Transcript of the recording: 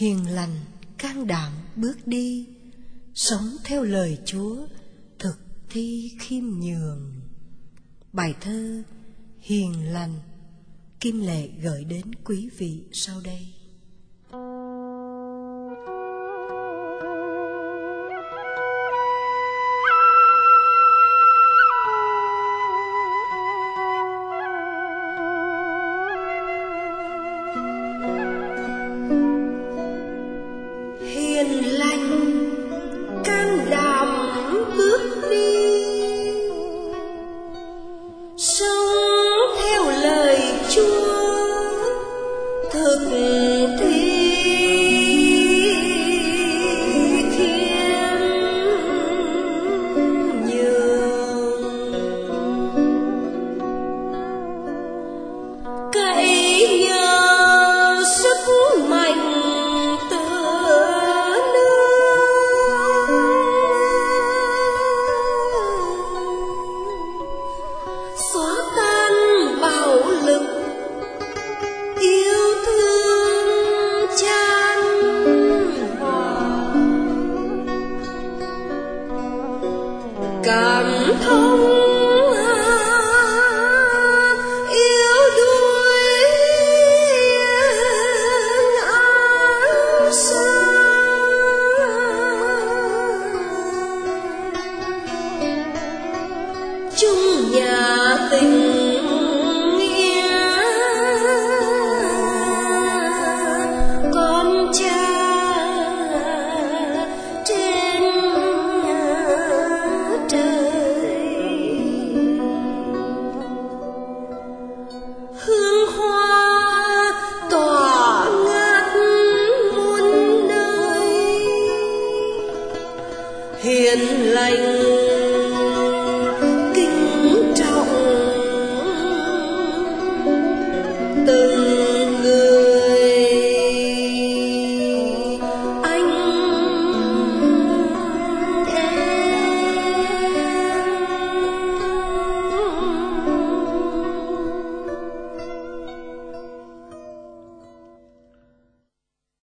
hiền lành, can đảm bước đi, sống theo lời Chúa, thực thi khiêm nhường. Bài thơ Hiền lành Kim Lệ gửi đến quý vị sau đây.